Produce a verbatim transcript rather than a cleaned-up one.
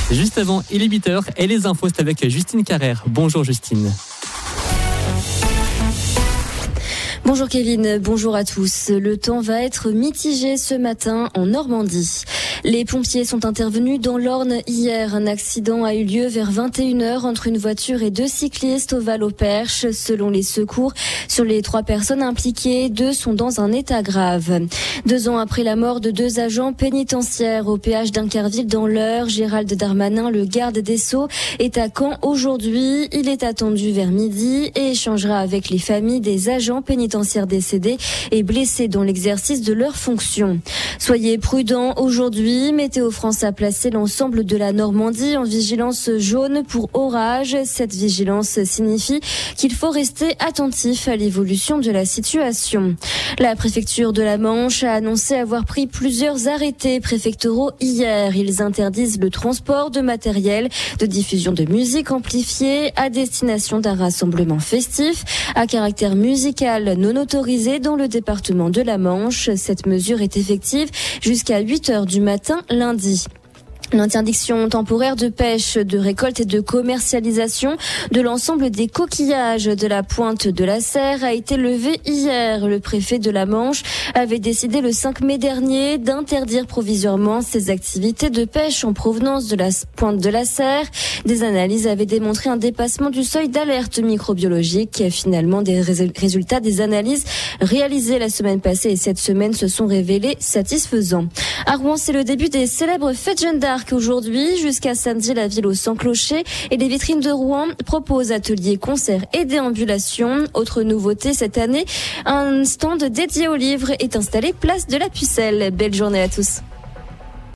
Juste avant, il est huit heures et les infos, c'est avec Justine Carrère. Bonjour Justine. Bonjour Kevin, bonjour à tous. Le temps va être mitigé ce matin en Normandie. Les pompiers sont intervenus dans l'Orne hier. Un accident a eu lieu vers vingt et une heures entre une voiture et deux cyclistes au Val-au-Perche. Selon les secours, sur les trois personnes impliquées, deux sont dans un état grave. Deux ans après la mort de deux agents pénitentiaires au péage d'Incarville dans l'Eure, Gérald Darmanin, le garde des Sceaux, est à Caen aujourd'hui. Il est attendu vers midi et échangera avec les familles des agents pénitentiaires décédés et blessés dans l'exercice de leurs fonctions. Soyez prudents aujourd'hui. Météo France a placé l'ensemble de la Normandie en vigilance jaune pour orage. Cette vigilance signifie qu'il faut rester attentif à l'évolution de la situation. La préfecture de la Manche a annoncé avoir pris plusieurs arrêtés préfectoraux hier. Ils interdisent le transport de matériel de diffusion de musique amplifiée à destination d'un rassemblement festif à caractère musical non autorisé dans le département de la Manche. Cette mesure est effective jusqu'à huit heures du matin lundi. L'interdiction temporaire de pêche, de récolte et de commercialisation de l'ensemble des coquillages de la pointe de la Serre a été levée hier. Le préfet de la Manche avait décidé le cinq mai dernier d'interdire provisoirement ces activités de pêche en provenance de la pointe de la Serre. Des analyses avaient démontré un dépassement du seuil d'alerte microbiologique. Finalement, des résultats des analyses réalisées la semaine passée et cette semaine se sont révélés satisfaisants. À Rouen, c'est le début des célèbres fêtes Jeanne d'Arc. Aujourd'hui, jusqu'à samedi, la ville au sans clocher et les vitrines de Rouen proposent ateliers, concerts et déambulations. Autre nouveauté cette année, un stand dédié aux livres est installé place de la Pucelle. Belle journée à tous.